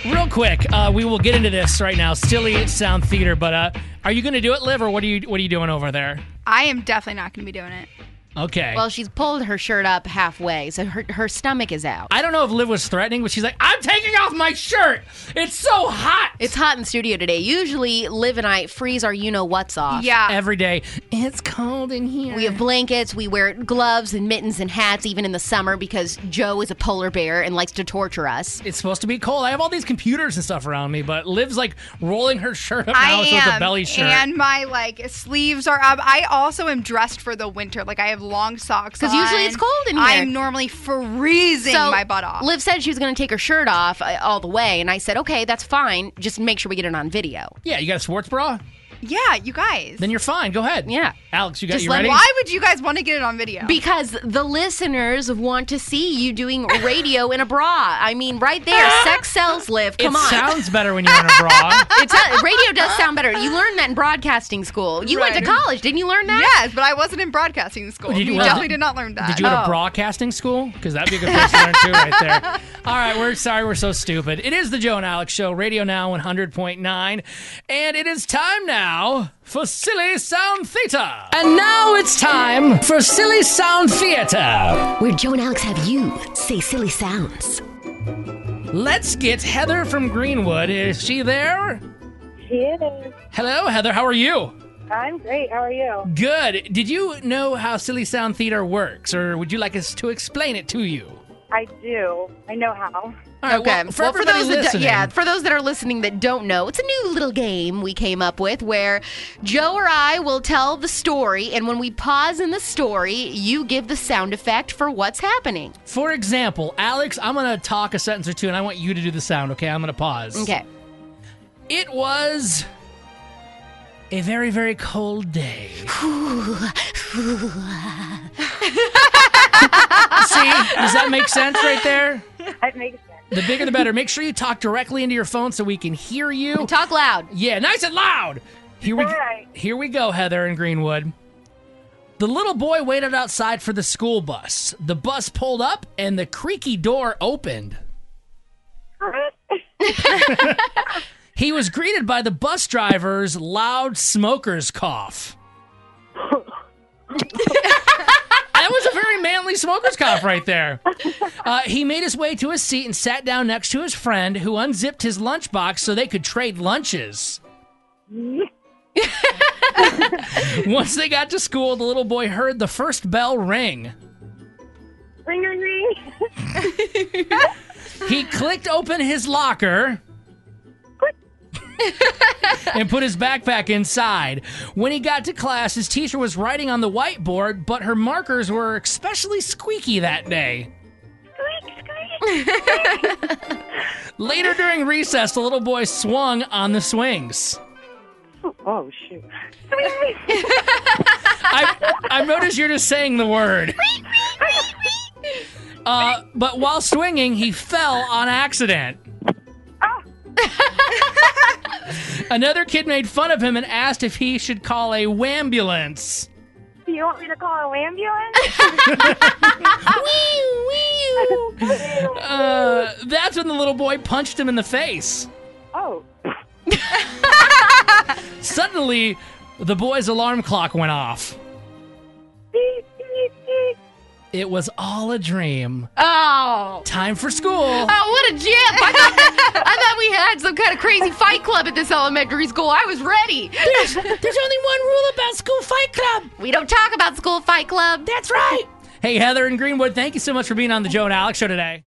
Real quick, we will get into this right now. Silly Sound Theater, but are you going to do it, Liv, or what are you doing over there? I am definitely not going to be doing it. Okay. Well, she's pulled her shirt up halfway, so her stomach is out. I don't know if Liv was threatening, but she's like, I'm taking off my shirt. It's so hot. It's hot in the studio today. Usually, Liv and I freeze our you-know-whats off. Yeah. Every day. It's cold in here. We have blankets, we wear gloves and mittens and hats even in the summer because Joe is a polar bear and likes to torture us. It's supposed to be cold. I have all these computers and stuff around me, but Liv's like rolling her shirt up now, so it's a belly shirt. And my sleeves are up. I also am dressed for the winter. Like I have long socks on. Because usually it's cold in here. I'm normally freezing my butt off. Liv said she was going to take her shirt off all the way, and I said, okay, that's fine. Just make sure we get it on video. Yeah, you got a sports bra? Yeah, you guys. Then you're fine. Go ahead. Yeah. Alex, you Just ready? Why would you guys want to get it on video? Because the listeners want to see you doing radio in a bra. I mean, right there, sex sells, Liv. Come on. It sounds better when you're in a bra. Radio does sound better. You learned that in broadcasting school. You went to college. Didn't you learn that? Yes, but I wasn't in broadcasting school. You definitely did not learn that. Did you go to broadcasting school? Because that'd be a good place to learn too right there. All right, we're sorry we're so stupid. It is the Joe and Alex Show, Radio Now 100.9. And it is time now for Silly Sound Theater. And now it's time for Silly Sound Theater, where Joe and Alex have you say silly sounds. Let's get Heather from Greenwood. Is she there? She is. Hello, Heather. How are you? I'm great. How are you? Good. Did you know how Silly Sound Theater works, or would you like us to explain it to you? I do. I know how. All right, okay. Well, for those for those that are listening that don't know, it's a new little game we came up with where Joe or I will tell the story, and when we pause in the story, you give the sound effect for what's happening. For example, Alex, I'm going to talk a sentence or two, and I want you to do the sound, okay? I'm going to pause. Okay. It was a very, very cold day. See? Does that make sense right there? That makes sense. The bigger the better. Make sure you talk directly into your phone so we can hear you. And talk loud. Yeah, nice and loud. Here we go, Heather in Greenwood. The little boy waited outside for the school bus. The bus pulled up and the creaky door opened. He was greeted by the bus driver's loud smoker's cough. That was a very manly smoker's cough right there. He made his way to his seat and sat down next to his friend, who unzipped his lunchbox so they could trade lunches. Once they got to school, the little boy heard the first bell ring. Ring, ring, ring. He clicked open his locker and put his backpack inside. When he got to class, his teacher was writing on the whiteboard, but her markers were especially squeaky that day. Squeak, squeak. Later during recess, the little boy swung on the swings. Oh, shoot. I've noticed you're just saying the word. But while swinging, he fell on accident. Another kid made fun of him and asked if he should call a wambulance. Do you want me to call a ambulance? That's when the little boy punched him in the face. Oh. Suddenly, the boy's alarm clock went off. Beep, beep, beep. It was all a dream. Oh. Time for school. Oh, what a jip. I thought we had some kind of crazy fight club at this elementary school. I was ready. There's only one rule about school fight club. We don't talk about school fight club. That's right. Hey, Heather in Greenwood, thank you so much for being on the Joe and Alex Show today.